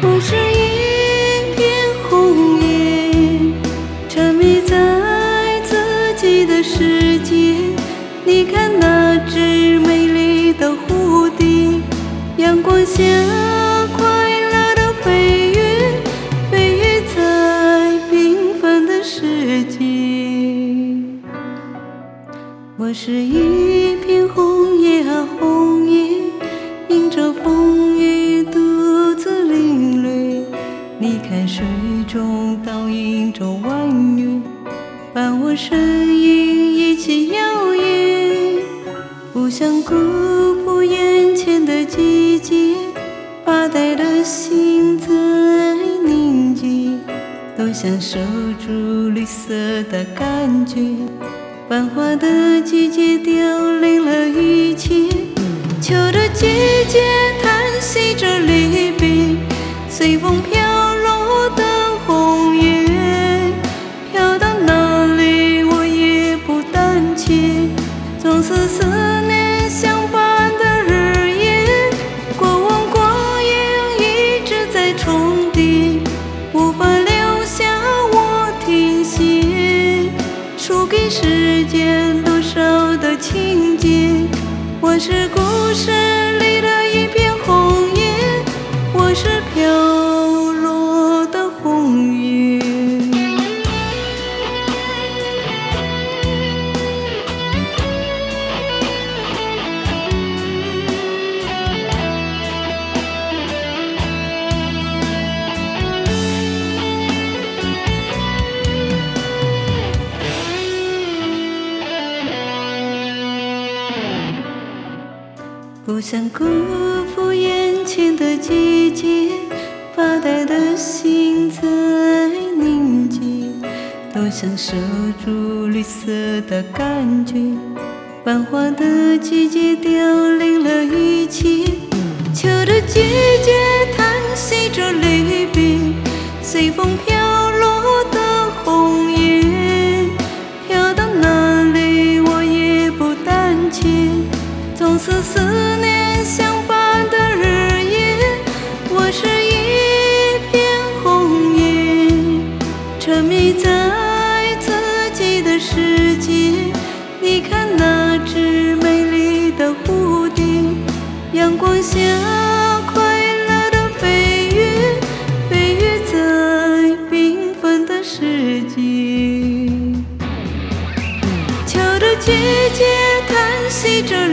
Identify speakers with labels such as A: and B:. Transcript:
A: 我是一片红叶，沉迷在自己的世界。你看那只美丽的蝴蝶，阳光下快乐的飞跃，飞跃在缤纷的世界。我是一片红叶啊红叶，迎着风雨独自领略。你看水中倒映着弯月，伴我身影一起摇曳。不想辜负眼前的季节，发呆的心在凝结，都想守住绿色的感觉。繁华的季节凋零了一切，秋的季节叹息着离别，随风飘落的红叶，飘到哪里我也不胆怯。总是思念相伴的日夜，过往光阴一直在重叠，无法留下我停歇，输给时间多少的情节。我是故事里的一片红叶，我是飘落的红叶。不想辜负眼前的季节，发呆的心在凝结，都想守住绿色的感觉。繁华的季节凋零了一切，秋的季节叹息着离别，随风飘落的红叶，飘到哪里我也不胆怯。总是思念相伴的日夜，我是一片红叶，沉迷在自己的世界。你看那只美丽的蝴蝶，阳光下快乐的飞跃，飞跃在缤纷的世界。秋的季节叹息着